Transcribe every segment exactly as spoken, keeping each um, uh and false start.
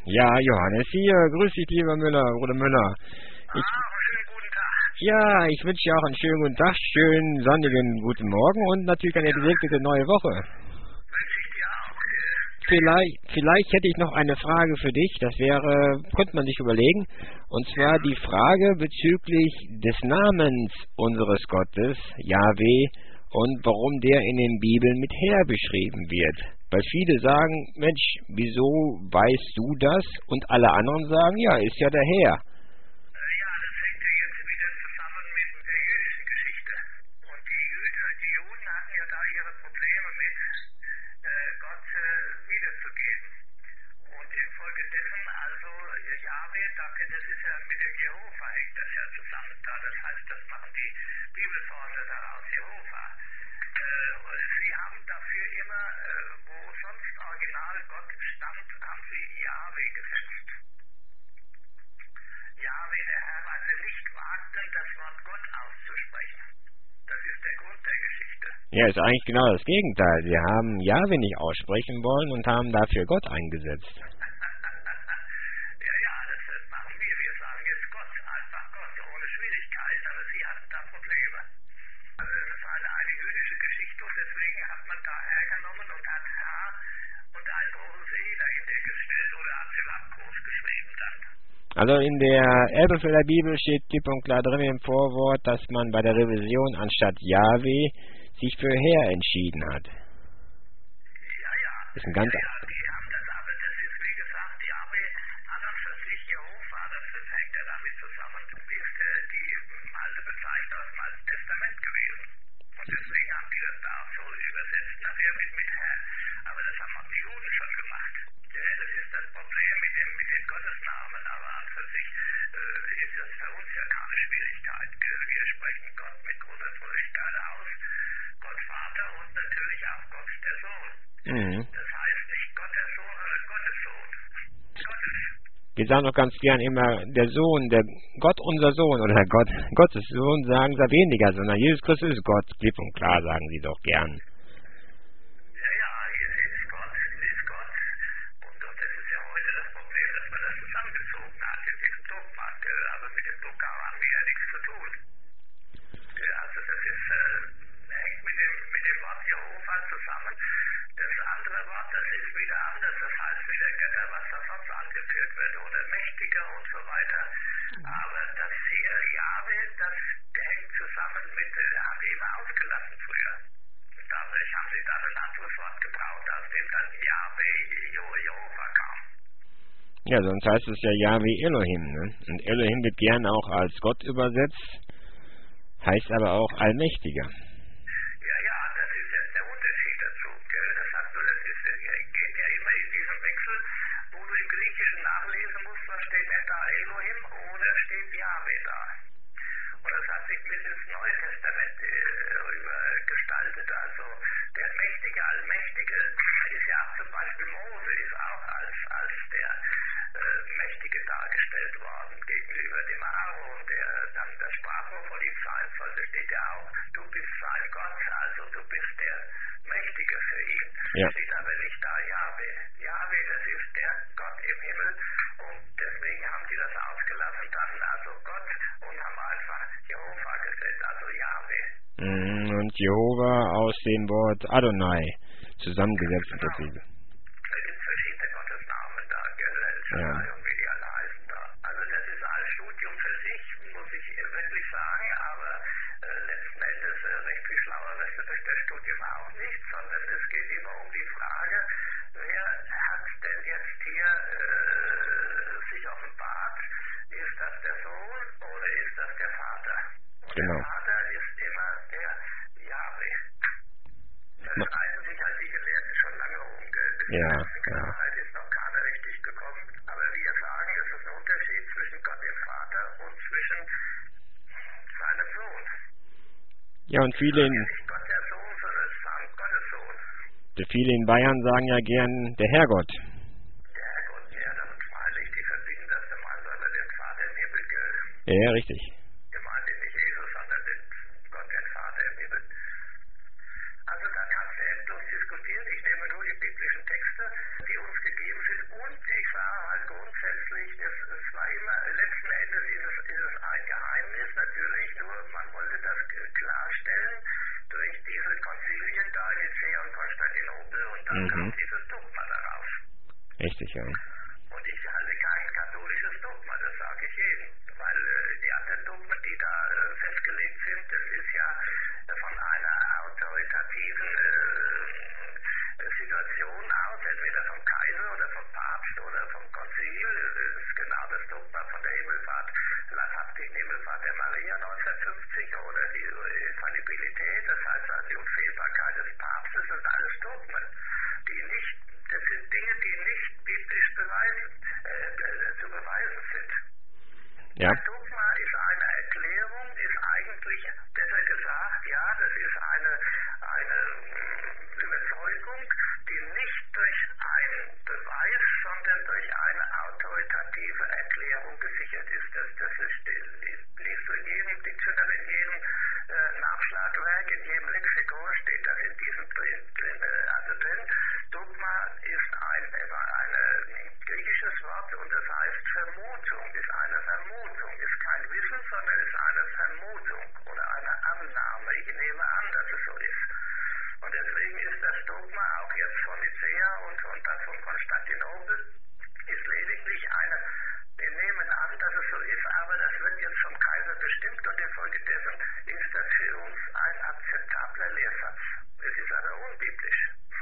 Ja, Johannes hier. Grüß dich, lieber Müller, Bruder Müller. Ich, Ah, schönen guten Tag. ja, ich wünsche dir auch einen schönen guten Tag, schönen sonnigen guten Morgen und natürlich eine gesegnete neue Woche. Wünsche ich dir auch. Äh, Vielleicht, vielleicht hätte ich noch eine Frage für dich, das wäre, könnte man sich überlegen, und zwar die Frage bezüglich des Namens unseres Gottes, Jahwe, und warum der in den Bibeln mit Herr beschrieben wird. Weil viele sagen, Mensch, wieso weißt du das? Und alle anderen sagen, ja, ist ja der Herr. Ja, das hängt ja jetzt wieder zusammen mit der jüdischen Geschichte. Und die, Jü- die Juden hatten ja da ihre Probleme mit, äh, Gott äh, wiederzugeben. Und infolgedessen, also Jahwe, das ist ja mit dem Jehova hängt das ja zusammen da. Das heißt, das machen die Bibelforscher daraus, Jehova. Äh, und sie haben dafür immer, äh, wo sonst original Gott stand, haben sie Jahwe gesetzt. Jahwe, der Herr, weil sie nicht wagten, das Wort Gott auszusprechen. Das ist der Grund der Geschichte. Ja, ist eigentlich genau das Gegenteil. Sie haben Jahwe nicht aussprechen wollen und haben dafür Gott eingesetzt. Ja, ja, das, das machen wir. Wir sagen jetzt Gott, einfach Gott, ohne Schwierigkeit. Aber sie hatten da Probleme. Also das ist eine, eine jüdische Geschichte und deswegen hat man da hergenommen und hat Herr und ein großes E dahinter gestellt oder hat es überhaupt groß geschrieben dann. Also in der Elberfelder Bibel steht klipp und klar drin im Vorwort, dass man bei der Revision anstatt Jahwe sich für Herr entschieden hat. Ja, ja. Das ist ein ganz Ja, ja, die haben das, aber das ist wie gesagt, Jahwe an und für sich Jehova, das, das hängt ja damit zusammen, ist äh, die alte Bezeichnung aus dem Alten Testament gewesen. Und deswegen haben die das da auch so übersetzt, nachher mit, mit Herr. Aber das haben auch die Juden schon gemacht. Ja, das ist das Problem mit dem, mit den Gottesnamen, aber an für sich äh, ist das für uns ja keine Schwierigkeit. Gell? Wir sprechen Gott mit großer Fröhlichkeit aus, Gott Vater und natürlich auch Gott der Sohn. Mhm. Das heißt nicht Gott der Sohn, sondern Gottes Sohn. Gottes. Wir sagen doch ganz gern immer, der Sohn, der Gott unser Sohn oder Gott, Gottes Sohn sagen sie weniger, sondern Jesus Christus ist Gott, klipp und klar sagen sie doch gern. Ja, ja, es ist Gott, es ist Gott. Und das ist ja heute das Problem, dass man das zusammengezogen hat in diesem Dogma. Gell? Aber mit dem Dogma haben wir ja nichts zu tun. Gell? Also das ist, äh, hängt mit dem, mit dem Wort Jehova zusammen. Das andere Wort, das ist wieder anders, das heißt wieder Götter, was da sonst angeführt wird, oder Mächtiger und so weiter. Aber das hier, Jahwe, das hängt zusammen mit, äh, haben die immer ausgelassen früher. Und dadurch haben sie dann ein anderes Wort gebraucht, aus dem dann Jahwe, Je- Jehova kam. Ja, sonst heißt es ja Jahwe Elohim, ne? Und Elohim wird gern auch als Gott übersetzt, heißt aber auch Allmächtiger. Ja, ja, das ist jetzt der Unterschied dazu. Gell? Das, hast du, das ist, äh, geht ja immer in diesem Wechsel, wo du im Griechischen nachlesen musst, was steht denn da, Elohim oder steht Jahwe da. Und das hat sich bis ins Neue Testament äh, rüber gestaltet. Also der Mächtige, Allmächtige ist ja auch zum Beispiel Mose, ist auch als, als der äh, Mächtige dargestellt worden gegenüber dem Aaron, der dann das Sprachrohr von ihm sein sollte, steht ja auch, du bist sein Gott, also du bist der Mächtige für ihn. Ja. Steht aber nicht da Jahwe. Jahwe, das ist der Gott im Himmel und deswegen haben die das ausgelassen dann, also Gott, und haben einfach Jehova gesetzt, also Jahwe. Mhm, und Jehova aus dem Wort Adonai zusammengesetzt in der Genau. Bibel. Da gibt es verschiedene Gottesnamen da, gell, El Shaddai Ja. und wie die alle heißen da. Also das ist ein Studium für sich, muss ich wirklich sagen, aber äh, letzten Endes äh, recht viel schlauer wirst du durch das Studium auch nicht, sondern es geht immer um die Frage, wer hat denn jetzt hier äh, sich offenbart? Ist das der Sohn oder ist das der Vater? Und Genau. der Vater ist immer der Jahwe. Da streiten sich halt die Gelehrten schon lange um. Gell? Ja, Klarheit ist noch keiner richtig gekommen. Aber wir sagen, es ist ein Unterschied zwischen Gott dem Vater und zwischen seinem Sohn. Ja, und viele in, Nicht Gott der Sohn, sondern sein Gottes Sohn. viele in Bayern sagen ja gern der Herrgott. Der Herrgott, ja, damit freilich, die verbinden das gemeinsam mit dem Vater im Himmel, gell? Ja, richtig. Gemeint ist nicht Jesus, sondern den Gott, den Vater im Himmel. Also da kannst du endlos diskutieren. Ich nehme nur die biblischen Texte, die uns gegeben sind. Und ich sage halt Richtig, ja. Und ich halte kein katholisches Dogma, das sage ich jedem. Weil äh, die anderen Dogmen, die da äh, festgelegt sind, das ist ja von einer autoritativen äh, Situation aus, entweder vom Kaiser oder vom Papst oder vom Konzil. Das ist genau das Dogma von der Himmelfahrt, leibhaftigen Himmelfahrt der Maria neunzehnhundertfünfzig oder die Infallibilität, das heißt also die Unfehlbarkeit des Papstes, das sind alles Dogmen, die nicht, das sind Dinge, die nicht biblisch beweisen, äh, zu beweisen sind. Ja. Ein Dogma ist eine Erklärung, ist eigentlich besser gesagt, ja, das ist eine, eine Überzeugung, die nicht durch einen Beweis, sondern durch eine autoritative Erklärung gesichert ist. Das, das ist, liest du in jedem Dictionary, in jedem äh, Nachschlagwerk, in jedem Lexikon steht das in diesem drin, drin also drin. Dogma ist ein, ein griechisches Wort und das heißt Vermutung, ist eine Vermutung, ist kein Wissen, sondern ist eine Vermutung oder eine Annahme. Ich nehme an, dass es so ist. Und deswegen ist das Dogma auch jetzt von Nicäa und, und dann von Konstantinopel ist lediglich eine, wir nehmen an, dass es so ist, aber das wird jetzt vom Kaiser bestimmt und infolgedessen ist das für uns ein akzeptabler Lehrsatz. Es ist aber unbiblisch.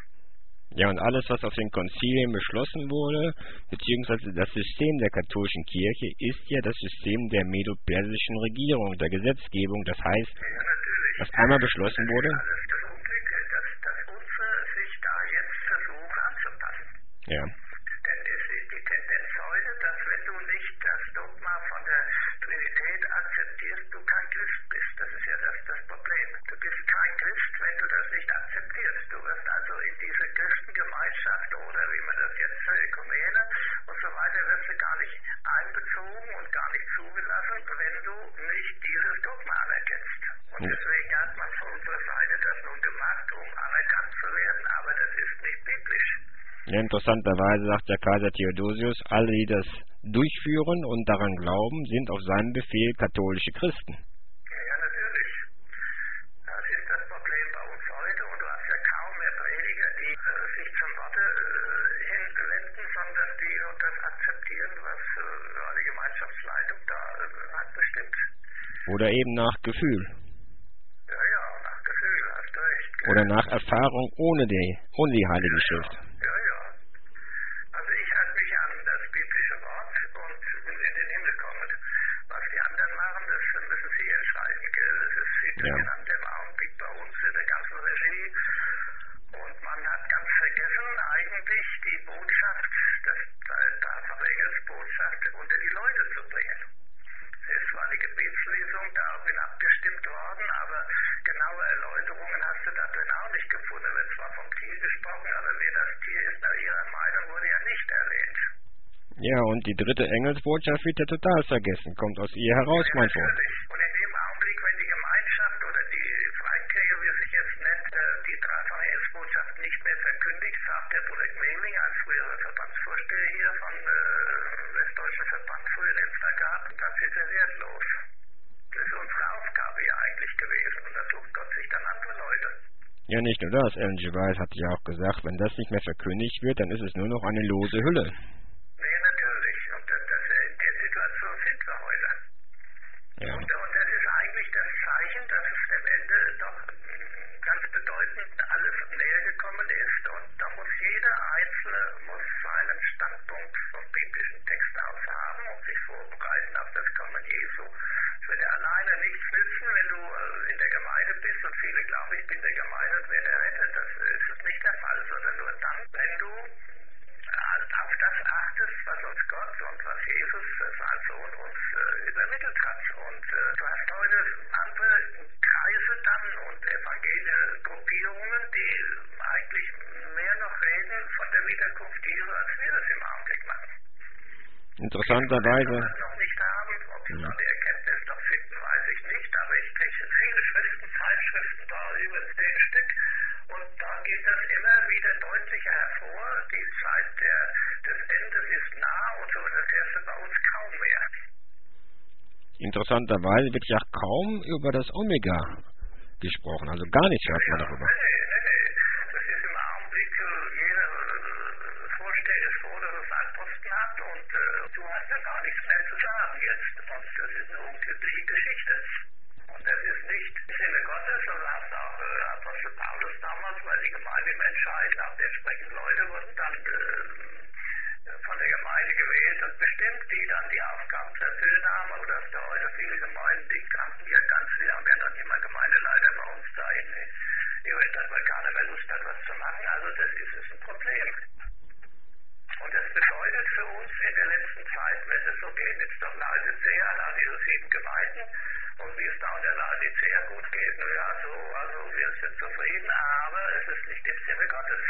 Ja, und alles, was auf den Konzilien beschlossen wurde, beziehungsweise das System der katholischen Kirche, ist ja das System der medo-persischen Regierung, der Gesetzgebung. Das heißt, Ja, natürlich. was einmal beschlossen wurde. Das ist das Unglück, dass, dass unsere sich da jetzt versuchen anzupassen. Ja. Denn es ist die Tendenz heute, dass wenn du nicht das Dogma von der Trinität akzeptierst, du kein Christ bist. Das ist ja das, das Problem. Du bist kein Christ, wenn du das nicht akzeptierst. Du wirst also in diese Christengemeinschaft oder wie man das jetzt Ökumene und so weiter, wirst du gar nicht einbezogen und gar nicht zugelassen, wenn du nicht dieses Dogma anerkennst. Und deswegen hat man von unserer Seite das nun gemacht, um anerkannt zu werden, aber das ist nicht biblisch. Ja, interessanterweise sagt der Kaiser Theodosius, alle, die das durchführen und daran glauben, sind auf seinen Befehl katholische Christen. Ja, natürlich. Das ist das Problem bei uns heute und du hast ja kaum mehr Prediger, die äh, sich zum Worte äh, hinwenden, sondern die das akzeptieren, was äh, die Gemeinschaftsleitung da äh, hat bestimmt. Oder eben nach Gefühl. Ja, ja, nach Gefühl, hast du recht. Oder nach Erfahrung ohne die, ohne die Heilige Schrift. Ja, ja. Also ich halte mich an das biblische Wort und in den Himmel kommen. Was die anderen machen, das müssen sie entscheiden, gell? Das ist viel durcheinander ja. Im Augenblick bei uns in der ganzen Regie. Und man hat ganz vergessen, eigentlich die Botschaft, das Tatsache Engels Botschaft unter die Leute zu bringen. Es war die Gebetslesung, daraufhin abgestimmt worden, aber genaue Erläuterungen hast du da drin auch nicht gefunden. Da wird zwar vom Tier gesprochen, aber wer das Tier ist, nach ihrer Meinung wurde ja nicht erwähnt. Ja, und die dritte Engelsbotschaft wird ja total vergessen, kommt aus ihr heraus, Ja, mein Freund. natürlich. Und in dem Augenblick, wenn die Gemeinschaft oder die Freikirche, wie es sich jetzt nennt, die dreifache Engelsbotschaft nicht mehr verkündigt, sagt der Bruder Gmeling als früherer Verbandsvorsteher hier von äh, Westdeutschen Verband früher den es da gab, das ist ja wertlos. Das ist unsere Aufgabe ja eigentlich gewesen und da sucht Gott sich dann andere Leute. Ja, nicht nur das. Ellen G. White hat ja auch gesagt, wenn das nicht mehr verkündigt wird, dann ist es nur noch eine lose Hülle. Nee, natürlich. Und das, das, in der Situation sind wir heute. Ja. Und, und das ist eigentlich das Zeichen, dass es am Ende doch ganz bedeutend alles näher gekommen ist. Und da muss jeder Einzelne muss seinen Standpunkt vom biblischen Text aus haben und sich vorbereiten auf das Kommen Jesu. Es wird ja alleine nichts nützen, wenn du äh, in der Gemeinde bist und viele glauben, ich bin in der Gemeinde und werde errettet. Das ist nicht der Fall, sondern nur dann, wenn du auf das achtest, was uns Gott und was Jesus, sein Sohn, uns äh, übermittelt hat. Und äh, du hast heute andere Kreise dann und evangelische Gruppierungen, die eigentlich mehr noch reden von der Wiederkunft Jesu, als wir das im Augenblick machen. Interessanterweise. Ich noch nicht haben, ob sie noch die Erkenntnis noch finden, weiß ich nicht, aber ich kriege viele Schriften, Zeitschriften da über zehn Stück. Und da geht das immer wieder deutlicher hervor. Die Zeit der, des Endes ist nah und so wird das erste bei uns kaum mehr. Interessanterweise wird ja kaum über das Omega gesprochen, also gar nichts hört man darüber. Nee, nee, nee. Das ist im Augenblick, jeder Vorsteher des Vorderen gehabt und äh, du hast ja gar nichts mehr zu sagen jetzt. Und das ist eine unglückliche Geschichte. Und das ist nicht im Sinne Gottes, so sagt auch äh, Apostel Paulus damals, weil die Gemeinde im Entscheid nach der entsprechenden Leute wurden dann äh, von der Gemeinde gewählt und bestimmt, die dann die Aufgaben zu erfüllen haben. Aber dass da heute viele Gemeinden, die haben ja ganz, wir haben ja dann immer Gemeindeleiter bei uns da in ihrer Stadt, weil keiner mehr Lust hat, was zu machen. Also das ist, ist ein Problem. Und das bedeutet für uns in der letzten Zeit, wenn es so geht, jetzt doch Laodicea, da diese sieben Gemeinden, und wie es da in der Laodicea gut geht, naja, so, also wir sind zufrieden, aber es ist nicht im Sinne Gottes.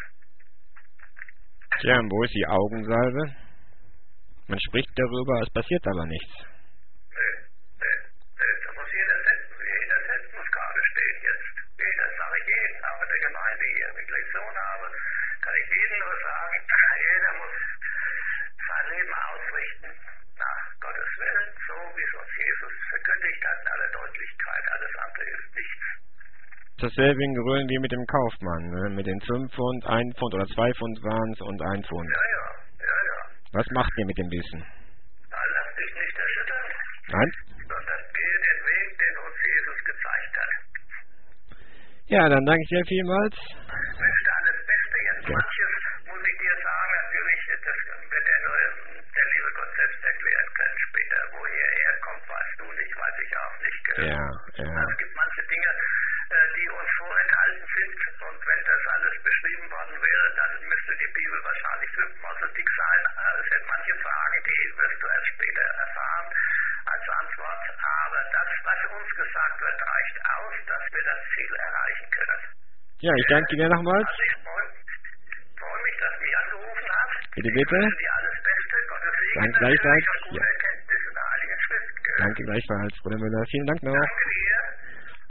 Tja, und wo ist die Augensalbe? Man spricht darüber, es passiert aber nichts. Nee, nee, nee, da muss jeder setzen, jeder Setz muss gerade stehen jetzt. Jeder, sage ich jeden, auch in der Gemeinde hier, wenn ich Lektion habe, kann ich jedem nur sagen, jeder muss sein Leben ausrichten nach Gottes Willen, so wie es uns Jesus verkündigt hat in aller Deutlichkeit. Alles andere ist nichts. Dasselbe in Grün wie mit dem Kaufmann, ne? Mit den fünf Pfund, ein Pfund oder zwei Pfund waren es und ein Pfund. Ja, ja, ja, ja. Was macht ihr mit dem Wissen? Na, lass dich nicht erschüttern. Nein? Sondern gehe den Weg, den uns Jesus gezeigt hat. Ja, dann danke ich dir vielmals. Ich wünsche dir alles Beste jetzt. Ja. Manches muss ich dir sagen, natürlich, das wird der, nur, der liebe Gott selbst erklären können später. Woher er herkommt, weißt du nicht, weiß ich auch nicht. Ja, ja. Es gibt manche Dinge, die uns vorenthalten sind, und wenn das alles beschrieben worden wäre, dann müsste die Bibel wahrscheinlich fünfmal so dick sein. Es sind manche Fragen, die wirst du erst später erfahren als Antwort, aber das, was uns gesagt wird, reicht aus, dass wir das Ziel erreichen können. Ja, ich danke dir nochmals. Also ich freue freu mich, dass du mich angerufen hast. Bitte, bitte. Ich wünsche dir alles Beste, Gottes Segen, Danke gleichfalls. und gute Ja. Erkenntnis in der Heiligen Schrift. Danke gleichfalls, Bruder Müller. Vielen Dank noch. Danke